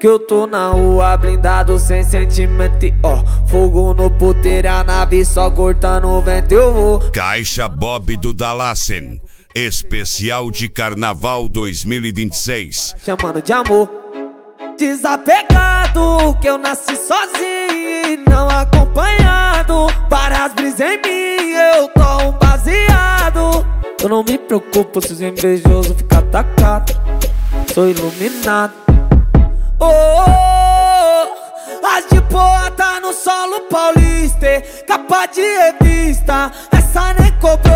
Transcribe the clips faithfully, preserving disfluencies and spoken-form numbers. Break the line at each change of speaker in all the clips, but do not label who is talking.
Que eu tô na rua blindado sem sentimento, ó. Fogo no puteiro, a nave só cortando o vento, eu vou.
Caixa Bob do Dalassen, especial de Carnaval dois mil e vinte e seis.
Chamando de amor. Desapegado, que eu nasci sozinho e não acompanhado. Várias brisas em mim, eu tô um baseado. Eu não me preocupo se os invejosos ficar atacado. Sou iluminado. Oh, oh, as de boa tá no solo paulista, capa de revista, essa nem cobrou.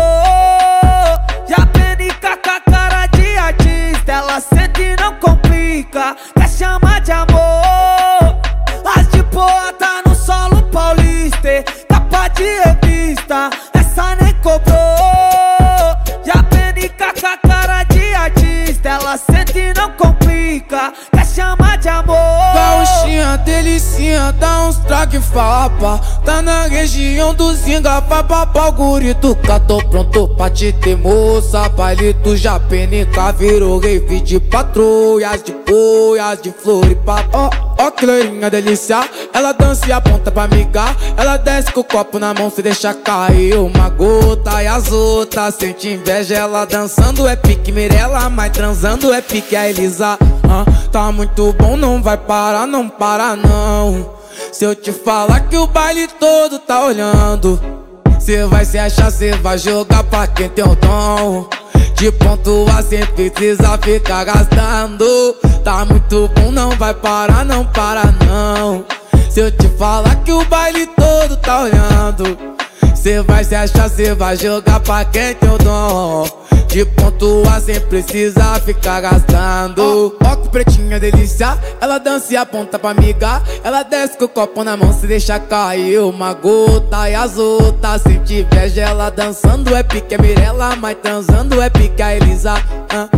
Já penica com a cara de artista, ela sente e não complica, quer chamar de amor. As de boa tá no solo paulista, capa de revista, essa nem cobrou. Já penica com a cara de artista, ela sente e não complica, quer chamar de amor.
Gauchinha, delicinha, dá uns traque fapa. Tá na região do Zinga, vai papar o gurito. Cá tô pronto pra te ter, moça. Palito já penica, virou rave de patrulhas, de boias, de floripa. Ó, ó que loirinha delícia, ela dança e aponta pra amigar. Ela desce com o copo na mão, se deixa cair uma gota. E as outras sente inveja, ela dançando é pique Mirella, mas transando é pique a Elisa. Ah, tá muito bom, não vai parar, não para não. Se eu te falar que o baile todo tá olhando, cê vai se achar, cê vai jogar pra quem tem o dom de pontuar sem precisa ficar gastando. Tá muito bom, não vai parar, não para não. Se eu te falar que o baile todo tá olhando, cê vai se achar, cê vai jogar pra quem tem o dom de pontuar sem precisar ficar gastando. Ó, ó que pretinha delícia, ela dança e aponta pra amiga. Ela desce com o copo na mão, se deixa cair uma gota. E as outras sente inveja, ela dançando é pique a Mirella, mas transando é pique a Elisa. ah.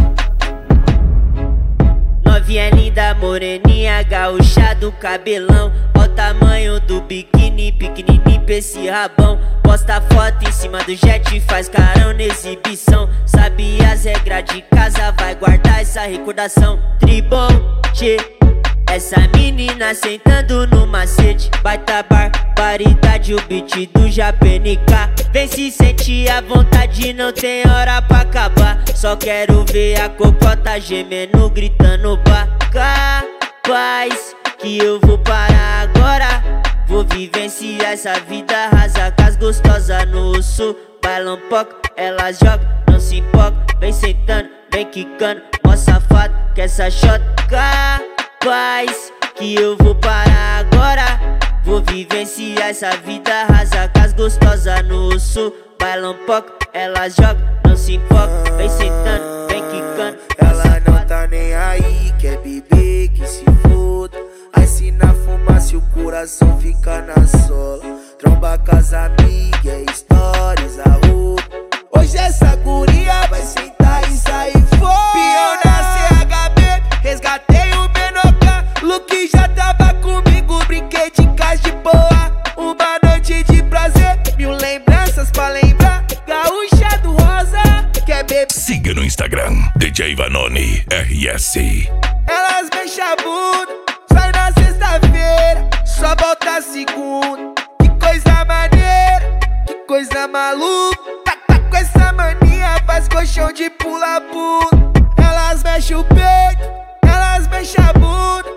Novinha linda, moreninha, gaúcha do cabelão. Ó o tamanho do biquíni, pequenininho pra esse rabão. Posta foto em cima do jet, faz carão na exibição. Sabe as regras de casa, vai guardar essa recordação. Tribom, tchê, essa menina sentando no macete. Baita barbaridade, o beat do Japenica. Vem se sentir à vontade, não tem hora pra acabar. Só quero ver a cocota gemendo, gritando bah. Capaz que eu vou parar agora. Vou vivenciar essa vida rasa com as gostosas no sul. Bailam pouco, elas jogam, não se empolga. Vem sentando, vem quicando, mó safado que essa shot. Capaz que eu vou parar agora. Vou vivenciar essa vida rasa com as gostosas no sul. Bailam pouco, elas jogam, não se empolga. Vem sentando, vem quicando.
Ela não tá nem aí, quer beber, que se foda. Aí se na fumaça o coração fica na sola. Tromba com as amigas, stories, a roupa. Hoje essa guria vai sentar e sair fora. Pião na C H B, resgatei o Benoca. Luke já tava comigo, brinquei de casa de boa. Uma noite de prazer, mil lembranças pra lembrar. Gaúcha do Rosa, quer beber.
Siga no Instagram, D J Vanoni R S.
Elas mexem a bunda, sai na sexta-feira, só volta segunda. Que coisa maneira, que coisa maluca. Tá, tá com essa mania, faz colchão de pula-pula. Elas mexem o peito, elas mexem a bunda,